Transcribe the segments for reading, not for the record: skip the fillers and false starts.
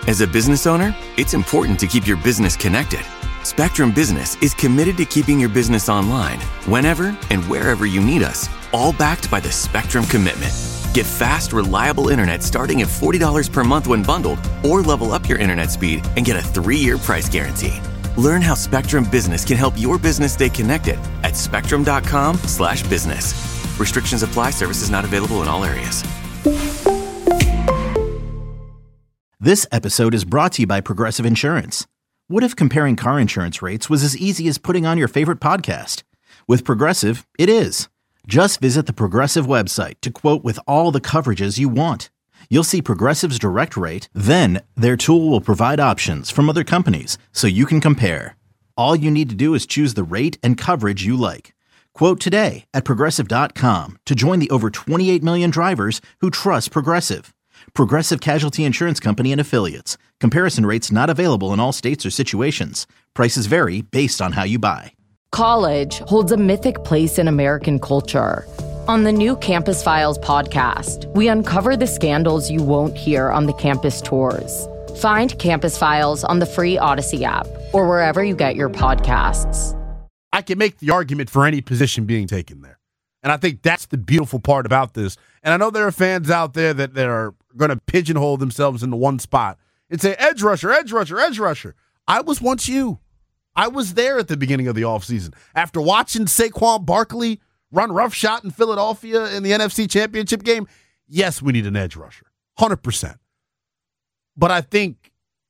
As a business owner, it's important to keep your business connected. Spectrum Business is committed to keeping your business online whenever and wherever you need us, all backed by the Spectrum Commitment. Get fast, reliable internet starting at $40 per month when bundled, or level up your internet speed and get a 3-year price guarantee. Learn how Spectrum Business can help your business stay connected at spectrum.com/business. Restrictions apply. Services not available in all areas. This episode is brought to you by Progressive Insurance. What if comparing car insurance rates was as easy as putting on your favorite podcast? With Progressive, it is. Just visit the Progressive website to quote with all the coverages you want. You'll see Progressive's direct rate, then their tool will provide options from other companies so you can compare. All you need to do is choose the rate and coverage you like. Quote today at Progressive.com to join the over 28 million drivers who trust Progressive. Progressive Casualty Insurance Company and Affiliates. Comparison rates not available in all states or situations. Prices vary based on how you buy. College holds a mythic place in American culture. On the new Campus Files podcast, we uncover the scandals you won't hear on the campus tours. Find Campus Files on the free Odyssey app or wherever you get your podcasts. I can make the argument for any position being taken there. And I think that's the beautiful part about this. And I know there are fans out there that are going to pigeonhole themselves into one spot and say, edge rusher, edge rusher, edge rusher. I was once you. I was there at the beginning of the offseason. After watching Saquon Barkley run roughshod in Philadelphia in the NFC Championship game, yes, we need an edge rusher, 100%. But I think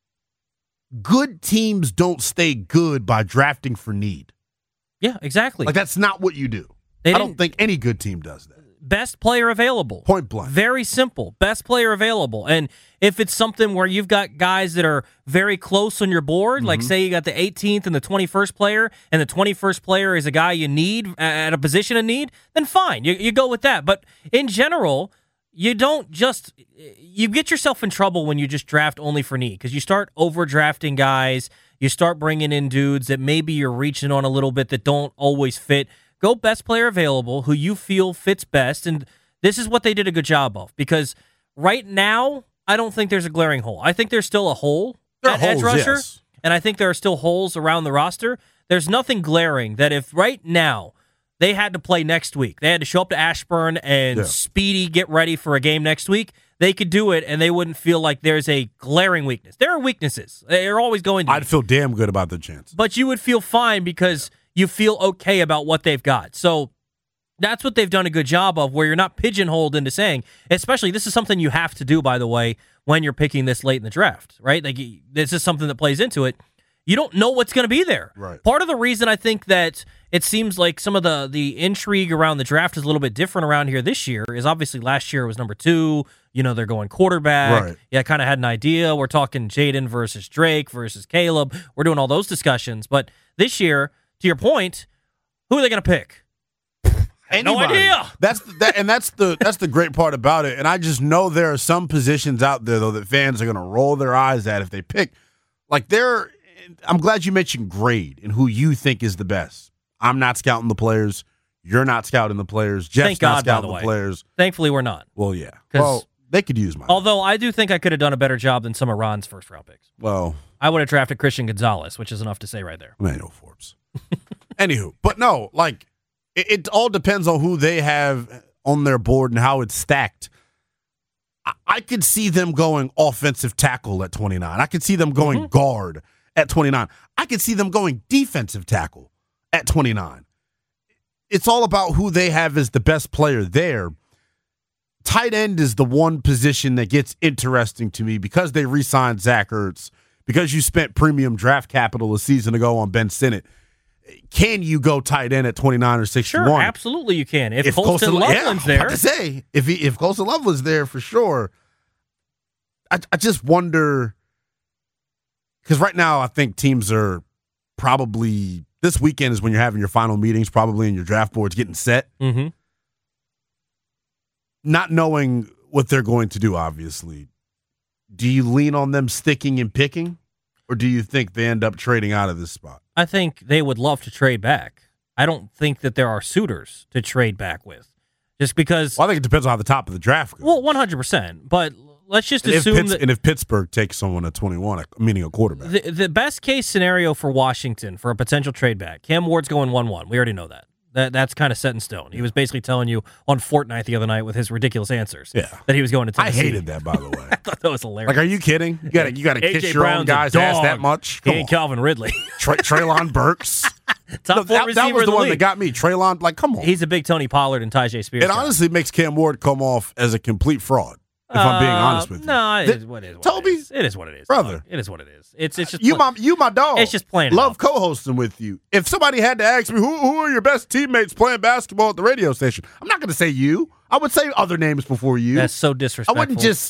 good teams don't stay good by drafting for need. Yeah, exactly. Like, that's not what you do. I don't think any good team does that. Best player available. Point blank. Very simple. Best player available. And if it's something where you've got guys that are very close on your board, like say you got the 18th and the 21st player, and the 21st player is a guy you need at a position of need, then fine. You go with that. But in general, you don't just – you get yourself in trouble when you just draft only for need because you start overdrafting guys. You start bringing in dudes that maybe you're reaching on a little bit that don't always fit. Go best player available, who you feel fits best, and this is what they did a good job of. Because right now, I don't think there's a glaring hole. I think there's still a hole at edge rusher, yes. And I think there are still holes around the roster. There's nothing glaring that if right now they had to play next week, they had to show up to Ashburn and Speedy get ready for a game next week, they could do it, and they wouldn't feel like there's a glaring weakness. There are weaknesses. They're always going to be. I'd feel damn good about the chance. But you would feel fine because you feel okay about what they've got. So that's what they've done a good job of, where you're not pigeonholed into saying, especially this is something you have to do, by the way, when you're picking this late in the draft, right? Like, this is something that plays into it. You don't know what's going to be there. Right. Part of the reason I think that it seems like some of the intrigue around the draft is a little bit different around here this year is obviously last year it was number 2. You know, they're going quarterback. Right. Yeah, I kind of had an idea. We're talking Jaden versus Drake versus Caleb. We're doing all those discussions. But this year, to your point, who are they going to pick? No idea. That's the great part about it. And I just know there are some positions out there though that fans are going to roll their eyes at if they pick. Like I'm glad you mentioned grade and who you think is the best. I'm not scouting the players. You're not scouting the players. Jeff's not scouting the players. Thankfully, we're not. Well, yeah. Well, they could use mine. Although I do think I could have done a better job than some of Ron's first round picks. Well, I would have drafted Christian Gonzalez, which is enough to say right there. Emmanuel Forbes. Anywho, but no, like it all depends on who they have on their board and how it's stacked. I could see them going offensive tackle at 29. I could see them going guard at 29. I could see them going defensive tackle at 29. It's all about who they have as the best player there. Tight end is the one position that gets interesting to me because they re-signed Zach Ertz, because you spent premium draft capital a season ago on Ben Sinnott. Can you go tight end at 29 or 61? Sure, absolutely you can. If Colston Loveland's there. I was about to say, if Colston Loveland's there for sure, I just wonder, because right now I think teams are probably, this weekend is when you're having your final meetings, probably in your draft boards getting set. Mm-hmm. Not knowing what they're going to do, obviously. Do you lean on them sticking and picking, or do you think they end up trading out of this spot? I think they would love to trade back. I don't think that there are suitors to trade back with. Just because... Well, I think it depends on how the top of the draft goes. Well, 100%. But let's just and assume that. And if Pittsburgh takes someone at 21, meaning a quarterback. The best case scenario for Washington for a potential trade back, Cam Ward's going 1-1. We already know that. That's kind of set in stone. He was basically telling you on Fortnite the other night with his ridiculous answers that he was going to Tennessee. I hated that, by the way. I thought that was hilarious. Like, are you kidding? You got to kiss your Brown's own guy's ass that much? He ain't Calvin Ridley. Treylon Burks. Top 4 receiver that was in the one league. that got me. Treylon, like, come on. He's a big Tony Pollard and Tyjae Spears. It honestly makes Cam Ward come off as a complete fraud, if I'm being honest with you. No, it is what it is. Toby? It is what it is. Brother. It is what it is. It's just you my dog. It's just plain Love enough. co-hosting with you. If somebody had to ask me who are your best teammates playing basketball at the radio station, I'm not going to say you. I would say other names before you. That's so disrespectful. I wouldn't just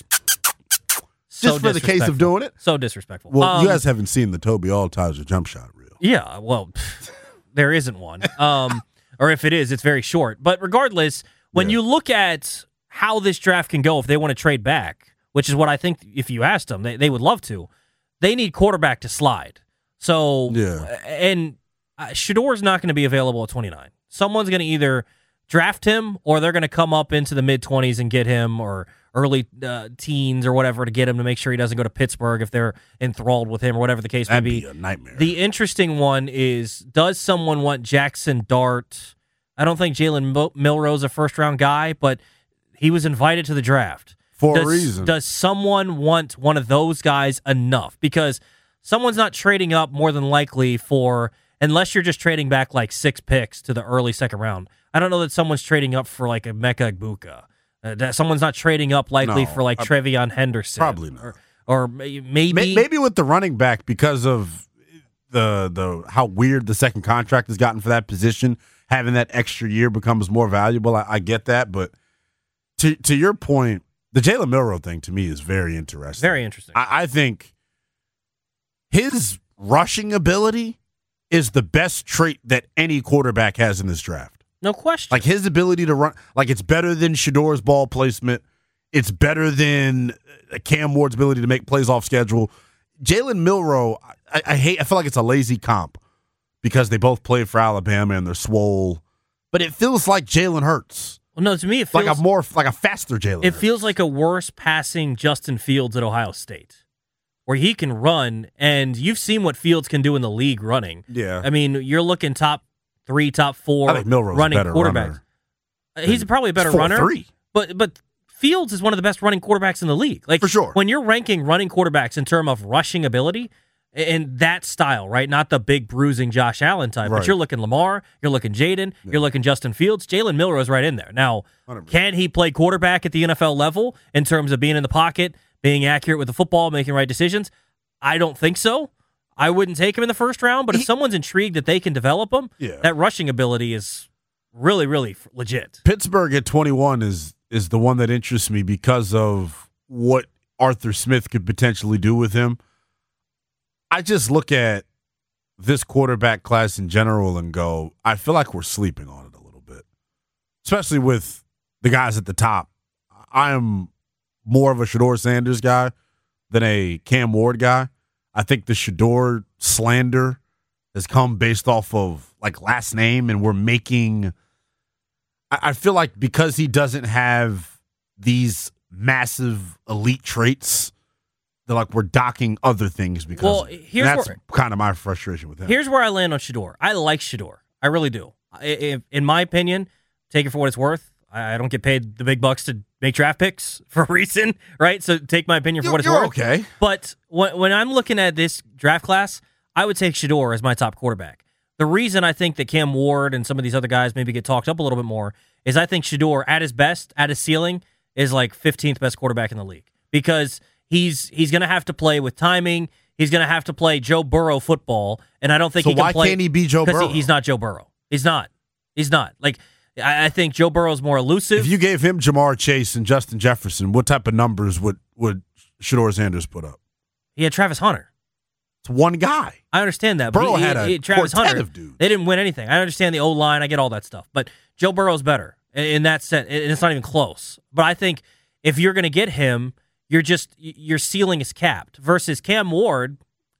for the case of doing it. So disrespectful. Well, you guys haven't seen the Toby Altizer jump shot reel. Yeah, well, there isn't one. Or if it is, it's very short. But regardless, when you look at how this draft can go if they want to trade back, which is what I think if you asked them, they would love to, they need quarterback to slide. So, and Shedor's not going to be available at 29. Someone's going to either draft him or they're going to come up into the mid-20s and get him, or early teens or whatever to get him, to make sure he doesn't go to Pittsburgh if they're enthralled with him or whatever the case may be. That'd be a nightmare. The interesting one is, does someone want Jackson Dart? I don't think Jalen Milroe's a first-round guy, but he was invited to the draft. For a reason. Does someone want one of those guys enough? Because someone's not trading up more than likely for, unless you're just trading back like 6 picks to the early second round. I don't know that someone's trading up for like a Mecca Egbuka. That someone's not trading up likely for like Trevion Henderson. Probably not. Or maybe with the running back, because of the how weird the second contract has gotten for that position, having that extra year becomes more valuable. I get that, but to your point, the Jalen Milroe thing to me is very interesting. Very interesting. I think his rushing ability is the best trait that any quarterback has in this draft. No question. Like, his ability to run, like, it's better than Shedor's ball placement. It's better than Cam Ward's ability to make plays off schedule. Jalen Milroe, I feel like it's a lazy comp because they both played for Alabama and they're swole, but it feels like Jalen Hurts. Well, no, to me it feels like a faster Jalen Hurts. It feels like a worse passing Justin Fields at Ohio State, where he can run, and you've seen what Fields can do in the league running. Yeah. I mean, you're looking top 3, top 4 I think Milroe's running a better quarterbacks. He's probably a better runner. 4-3. But Fields is one of the best running quarterbacks in the league. Like, for sure. When you're ranking running quarterbacks in terms of rushing ability and that style, right? Not the big bruising Josh Allen type, Right. but you're looking Lamar, you're looking Jaden, you're looking Justin Fields. Jalen Milroe is right in there. Now, 100%. Can he play quarterback at the NFL level in terms of being in the pocket, being accurate with the football, making right decisions? I don't think so. I wouldn't take him in the first round, but if someone's intrigued that they can develop him, that rushing ability is really, really legit. Pittsburgh at 21 is the one that interests me because of what Arthur Smith could potentially do with him. I just look at this quarterback class in general and go, I feel like we're sleeping on it a little bit, especially with the guys at the top. I am more of a Shedeur Sanders guy than a Cam Ward guy. I think the Shedeur slander has come based off of like last name, and we're making. I feel like because he doesn't have these massive elite traits, they're like we're docking other things because that's kind of my frustration with him. Here's where I land on Shedeur. I like Shedeur. I really do. In my opinion, take it for what it's worth. I don't get paid the big bucks to make draft picks for a reason, right? So take my opinion for what it's worth. Okay. But when I'm looking at this draft class, I would take Shedeur as my top quarterback. The reason I think that Cam Ward and some of these other guys maybe get talked up a little bit more is I think Shedeur, at his best, at his ceiling, is like 15th best quarterback in the league because he's going to have to play with timing. He's going to have to play Joe Burrow football, and I don't think he can play. So why can't he be Joe Burrow? He's not Joe Burrow. He's not. Like, I think Joe Burrow's more elusive. If you gave him Jamar Chase and Justin Jefferson, what type of numbers would Shedeur Sanders put up? He had Travis Hunter. It's one guy. I understand that. Burrow but had a Travis Hunter. of dudes. They didn't win anything. I understand the O-line. I get all that stuff. But Joe Burrow's better in that sense, and it's not even close. But I think if you're going to get him, your ceiling is capped. Versus Cam Ward,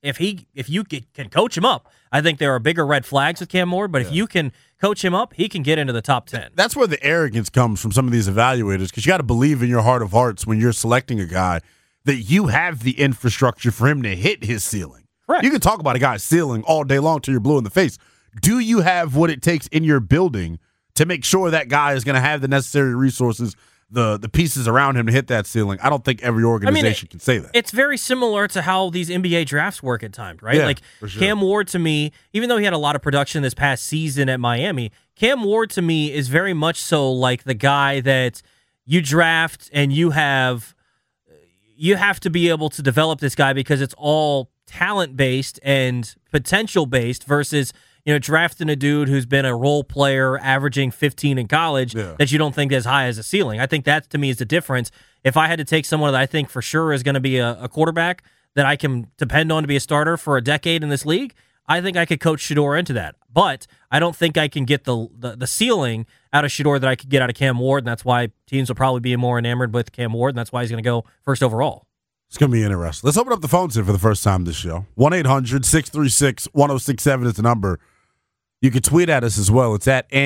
if you can coach him up, I think there are bigger red flags with Cam Ward. But if you can coach him up, he can get into the top 10. That's where the arrogance comes from some of these evaluators, because you got to believe in your heart of hearts when you're selecting a guy that you have the infrastructure for him to hit his ceiling. Correct. You can talk about a guy's ceiling all day long till you're blue in the face. Do you have what it takes in your building to make sure that guy is going to have the necessary resources, the pieces around him to hit that ceiling? I don't think every organization can say that. It's very similar to how these NBA drafts work at times, right? Yeah, like for sure. Cam Ward, to me, even though he had a lot of production this past season at Miami, Cam Ward to me is very much so like the guy that you draft and you have to be able to develop this guy because it's all talent-based and potential-based versus, drafting a dude who's been a role player averaging 15 in college that you don't think as high as a ceiling. I think that, to me, is the difference. If I had to take someone that I think for sure is going to be a quarterback that I can depend on to be a starter for a decade in this league, I think I could coach Shedeur into that. But I don't think I can get the ceiling out of Shedeur that I could get out of Cam Ward, and that's why teams will probably be more enamored with Cam Ward, and that's why he's going to go first overall. It's going to be interesting. Let's open up the phones here for the first time this show. 1-800-636-1067 is the number. You can tweet at us as well. It's at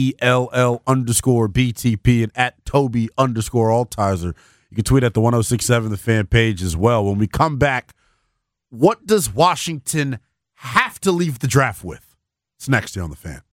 NELL_BTP and at Toby_Altizer. You can tweet at the 1067 The Fan page as well. When we come back, what does Washington have to leave the draft with? It's next here on The Fan.